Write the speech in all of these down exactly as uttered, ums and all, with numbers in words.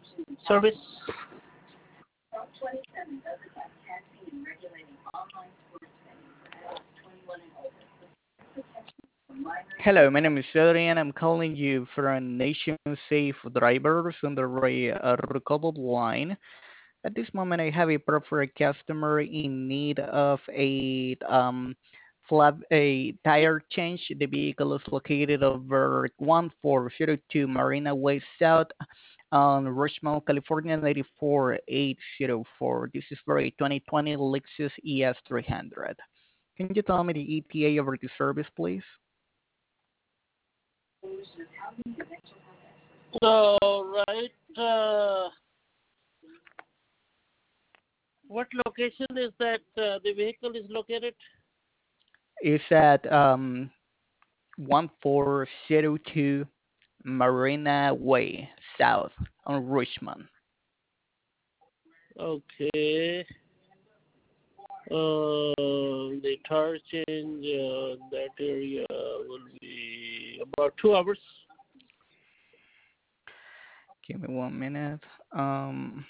service. Hello, my name is Adrian. I'm calling you from Nation Safe Drivers on the Ray uh, recorded line. At this moment, I have a proper customer in need of a um, flat a tire change. The vehicle is located over one four zero two Marina Way South on Richmond, California nine four eight zero four. This is for a twenty twenty Lexus E S three hundred. Can you tell me the E T A over the service, please? All right. Uh, what location is that uh, the vehicle is located? It's at um, one four zero two Marina Way South on Richmond. Okay. Uh, the tire change uh, that area will be about two hours. Give me one minute. Um,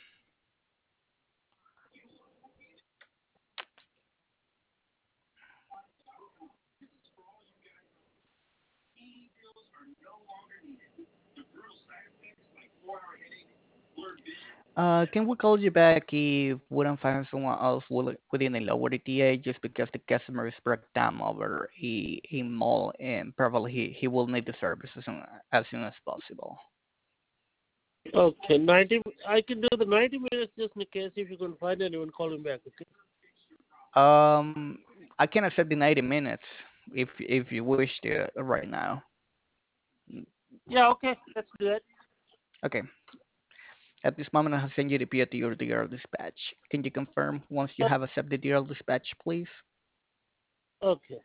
uh, can we call you back if we don't find someone else will- within a lower E T A just because the customer is broke down over a, a mall and probably he, he will need the service as soon, as soon as possible. Okay, ninety. I can do the ninety minutes just in case if you can find anyone, call him back. Okay. Um, I can accept the ninety minutes if if you wish to right now. Yeah. Okay. Let's do that. Okay. At this moment, I have sent you the P O T or the early dispatch. Can you confirm once you Uh, have accepted the early dispatch, please? Okay.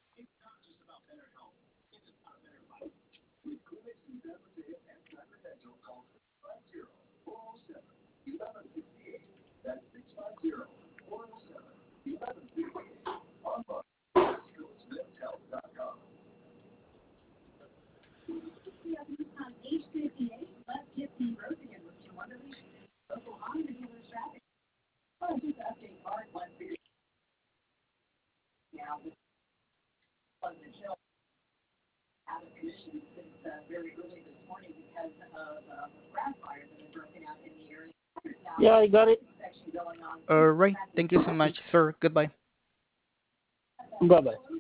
Yeah, I got it. All right. Thank you so much, sir. Goodbye. Bye bye.